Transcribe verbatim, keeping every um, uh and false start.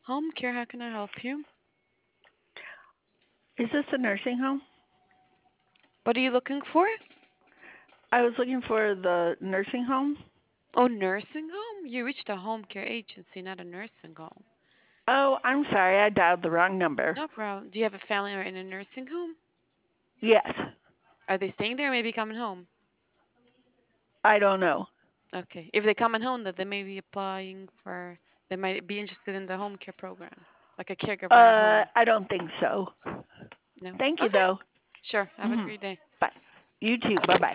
Home care, how can I help you? Is this a nursing home? What are you looking for? I was looking for the nursing home. Oh, nursing home? You reached a home care agency, not a nursing home. Oh, I'm sorry, I dialed the wrong number. No problem. Do you have a family or in a nursing home? Yes, Are they staying there or maybe coming home? I don't know. Okay. If they're coming home, that they may be applying for, they might be interested in the home care program, like a caregiver at Uh, home. I don't think so. No? Thank you, Okay. though. Sure. Have a Hmm. great day. Bye. You too. Bye bye.